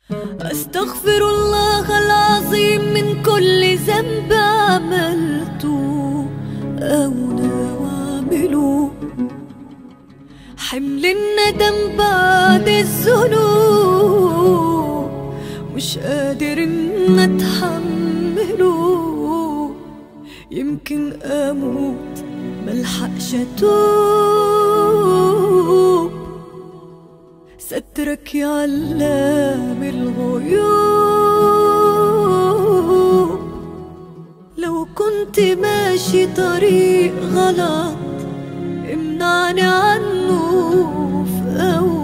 أستغفر الله العظيم من كل ذنب عملته أو ناوي أعمله. حمل الندم بعد الذنوب مش قادر إن أتحمله. يمكن أموت ملحقش أتوب. سترك يعلم الغيوب. لو كنت ماشي طريق غلط امنعني عنه في أول